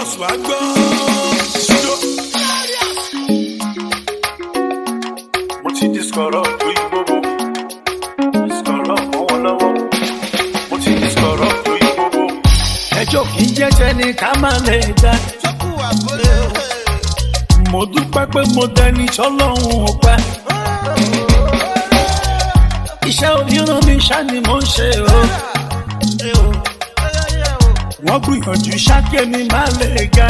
sùn àgbọ̀. Mo ti di sọ̀rọ̀ tó yí gbogbo. Sọ̀rọ̀ mọ́ wọn lọ́wọ́. Mo ti di sọ̀rọ̀ tó yí gbogbo. Ẹjọ́ kì í jẹ́ tẹ́ni ká máa lè dá. Mo dúpẹ́ pé mo dẹni tọ́lọ́run ò pẹ́. Iṣẹ́ oníran mi ṣá ni mo ń ṣe o. Wọ́n gbìyànjú ṣáké mi má lè ga.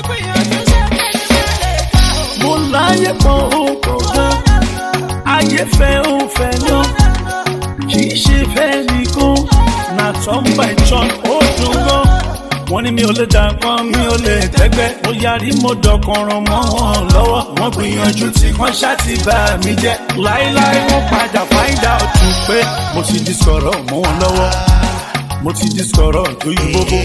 Mo láyé pọ̀ òkò gan. Ayé fẹ́ ó fẹ́ náà. Kì í ṣe fẹ́ nìkan. Na turn by turn ó dùn gan. Wọ́n ní mi ò lè dàgbọ́n, mi ò lè tẹ́gbẹ́. Mo yarí mo dọ̀kànràn mọ́ wọn lọ́wọ́. Wọ́n gbìyànjú tí wọ́n ṣá ti bà mí jẹ́. Láíláí wọ́n padà find out pé mo ti di sọ̀rọ̀ mọ́ wọn lọ́wọ́. Mo ti di sọ̀rọ̀ tó yí gbogbo.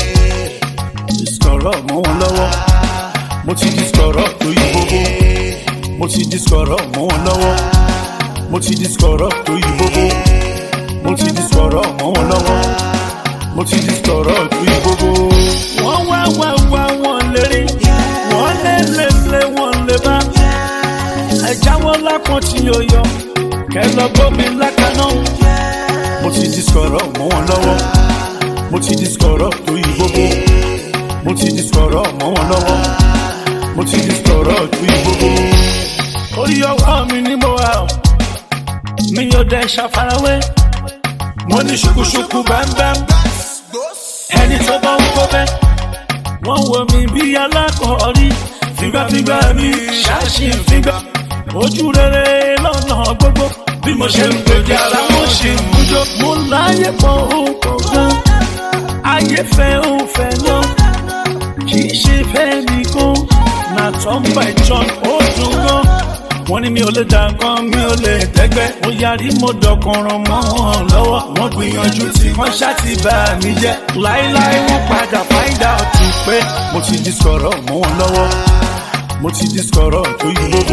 Sọ̀rọ̀ mọ́ wọn lọ́wọ́. Mo ti di sọ̀rọ̀ tó yí gbogbo. Mo ti di sọ̀rọ̀ mọ́ wọn lọ́wọ́. Mo ti di sọ̀rọ̀ tó yí gbogbo. Mo ti di sọ̀rọ̀ mọ́ wọn lọ́wọ́. Mo ti di sọ̀rọ̀ tó yí gbogbo. Wọ́n wá wọ́n lè rí. Wọ́n lé wọ́n lè bá. Ẹja wọn lápọ̀n tí yóò yọ. Kẹ́ lọ gbómi lákaná. Mo ti di sọ̀rọ̀ mọ́ wọn lọ́wọ́. Mo ti di sọ̀rọ̀ tó yí gbogbo. Mo ti di sọ̀rọ̀ mọ́ wọn lọ́wọ́. Mo ti di sọ̀rọ̀ tó yí gbogbo. Orí ọwọ́ mi ni mo wà ọ́. Mi ò dẹ̀ ṣàfarawé. Mo ní ṣùkúṣùkú bẹ́ẹ̀bẹ́ẹ̀. Ẹni tó bá ń kó bẹ́ẹ̀. Wọ́n wo mi bí alákọ̀ọ́rí. Fígbàfígbà mi ṣáàṣì fígbà. Ojú rere lọ́nà gbogbo. Bí mo ṣe ń pèjì ara mo ṣe ń mújó. Mo láyé pọ̀ òkò gan. Ayé fẹ́ ó fẹ́ náà. Kì í ṣe fẹ́ nìkan. Na turn by turn ó dùn gan. Wọ́n ní mi ò lè dàgbọ́n, mi ò lè tẹ́gbẹ́. Mo yarí mo dọ̀kànràn mọ́ wọn lọ́wọ́. Wọ́n gbìyànjú tí wọ́n ṣá ti bà mí jẹ́. Láíláí wọ́n padà find out pé mo ti di sọ̀rọ̀ mọ́ wọn lọ́wọ́. Mo ti di sọ̀rọ̀ tó yí gbogbo.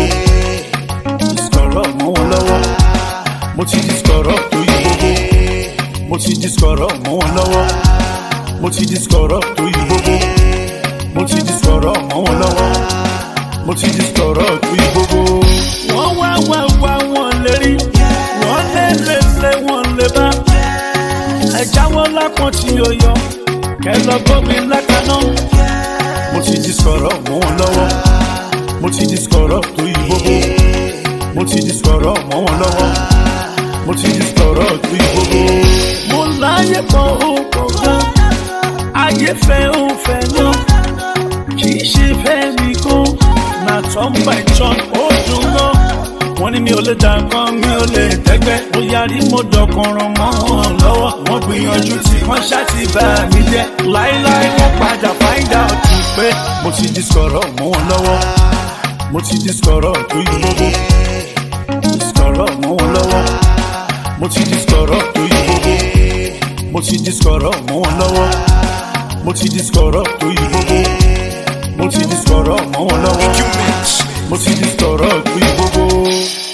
Sọ̀rọ̀ mọ́ wọn lọ́wọ́. Mo ti di sọ̀rọ̀ tó yí gbogbo. Mo ti di sọ̀rọ̀ mọ́ wọn lọ́wọ́. Mo ti di sọ̀rọ̀ tó yí gbogbo. Mo ti di sọ̀rọ̀ mọ́ wọn lọ́wọ́. Mo ti di sọ̀rọ̀ tó yí gbogbo. Wọ́n wá wọ́n lè rí. Wọ́n lé wọ́n lè bá. Ẹja wọn lápọ̀n tí yóò yọ. Kẹ́ lọ gbómi lákaná. Mo ti di sọ̀rọ̀ mọ́ wọn lọ́wọ́. Mo ti di sọ̀rọ̀ tó yí gbogbo. Mo ti di sọ̀rọ̀ mọ́ wọn lọ́wọ́. Mo ti di sọ̀rọ̀ tó yí gbogbo. Mo láyé pọ̀ òkò gan. Ayé fẹ́ ó fẹ́ náà. Kì í ṣe fẹ́ nìkan. Na turn by turn ó dùn gan. Wọ́n ní mi ò lè dàgbọ́n, mi ò lè tẹ́gbẹ́. Mo yarí mo dọ̀kànràn mọ́ wọn lọ́wọ́. Wọ́n gbìyànjú tí wọ́n ṣá ti bà mí jẹ́. Láíláí wọ́n padà find out pé mo ti di sọ̀rọ̀ mọ́ wọn lọ́wọ́. Mo ti di sọ̀rọ̀ tó yí gbogbo. Sọ̀rọ̀ mọ́ wọn lọ́wọ́. Mo ti di sọ̀rọ̀ tó yí gbogbo. Mo ti di sọ̀rọ̀ mọ́ wọn lọ́wọ́. Mo ti di sọ̀rọ̀ tó yí gbogbo. Mo ti di sọ̀rọ̀ mọ́ wọn lọ́wọ́. Mo ti di sọ̀rọ̀ tó yí gbogbo.